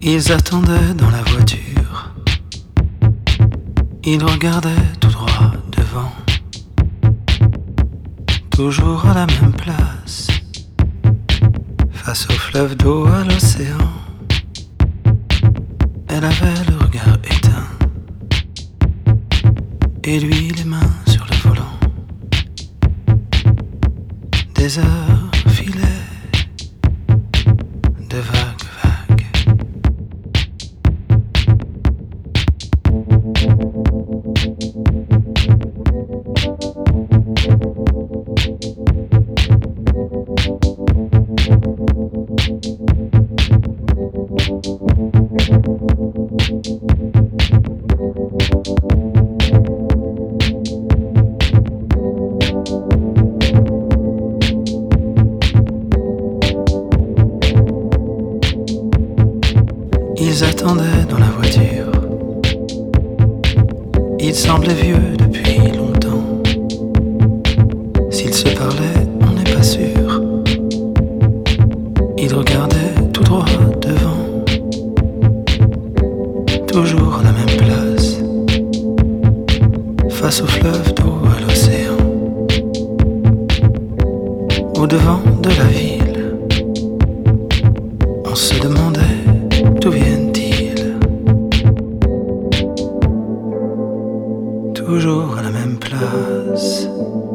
Ils attendaient dans la voiture. Ils regardaient tout droit devant. Toujours à la même place, face au fleuve d'eau, à l'océan. Elle avait le regard éteint, et lui les mains sur le volant. Des heures filaient de vagues, vagues. Ils attendaient dans la voiture. Ils semblaient vieux depuis longtemps. S'ils se parlaient, on n'est pas sûr. Ils regardaient tout droit devant. Toujours à la même place, face au fleuve d'eau, à l'océan. Au devant de la ville, on se demandait d'où viennent-ils. Toujours à la même place.